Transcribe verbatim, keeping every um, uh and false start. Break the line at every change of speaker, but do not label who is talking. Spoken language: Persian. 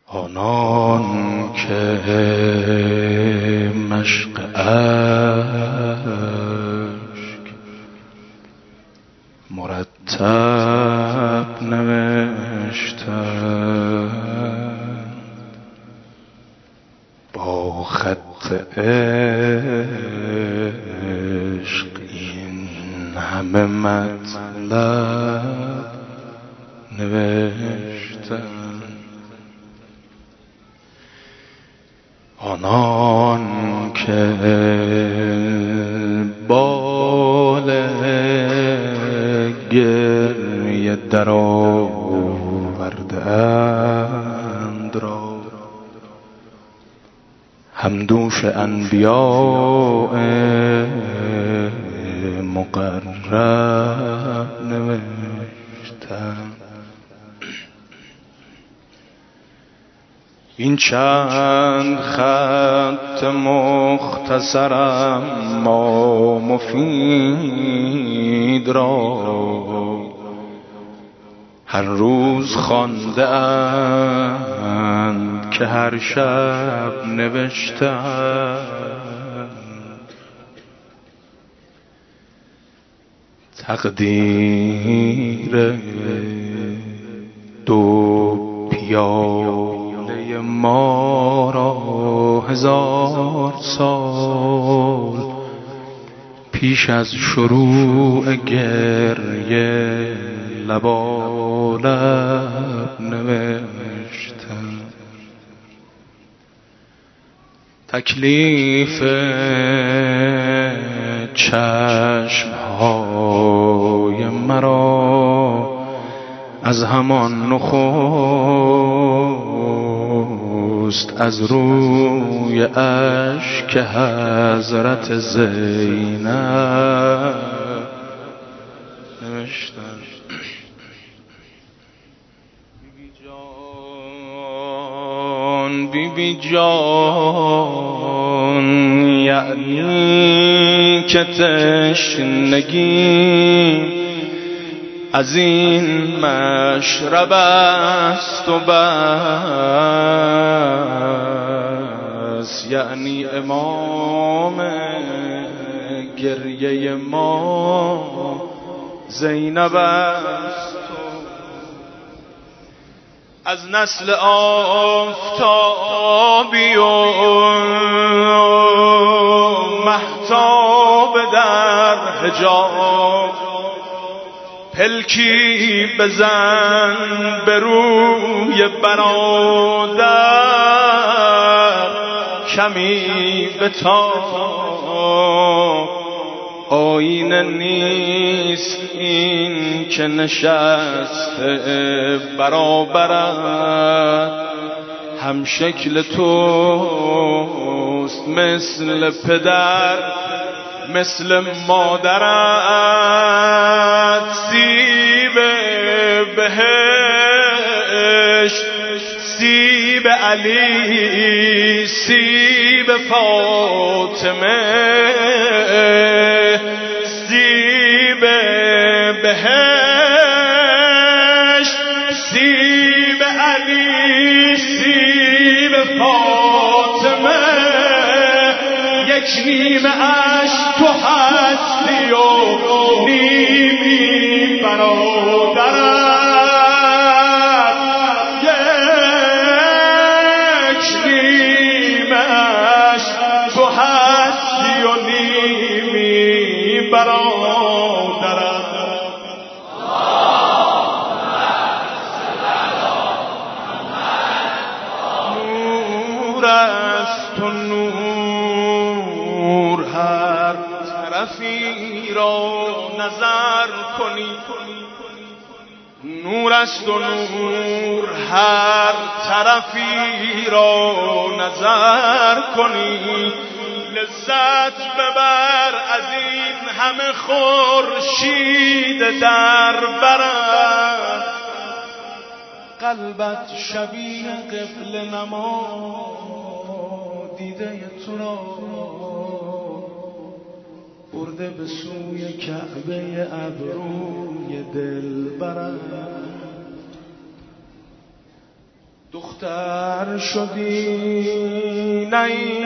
آنان که مشق اشک مرتب نوشتند با خط عشق این همه مطلب نوشتند. آنان که بال گریه در آورده‌اند را همدوش انبیاء مقرب نوشتند. این چند خط مختصرم ما مفید را هر روز خوانده اند که هر شب نوشتند. تقدیر دو پیاله ما را هزار سال پیش از شروع گریه لبالب نوشتم. تکلیف چشمهای مرا از همان نخست از روی اشک حضرت زینب نوشتم. بیبی جان بیبی جان یعنی که تشنگی از این مشرب است و بس، یعنی امام گریه ما زینب است. از نسل آفتابی و مهتاب در حجاب پلکی بزن به روی برادر کمی بتاب. آینه نیست این که نشسته برابرت هم شکل توست مثل پدر مثل مادرت. سیب بهشت سیب علی سیب فاطمه سیب بهشت سیب علی سیب فاطمه یک نیمه اش تو هستی و نیمی برادرت یک نیمه اش تو هستی و نیمی برادرت. نور است و نور هر طرفی را نظر کنی. نور است و نور هر طرفی را نظر کنی. لذت ببر از این همه خورشید در برت. قلبت شبیه قبله نما دیده تو را برده به سوی کعبه ابروی دلبرت. دختر شدی نه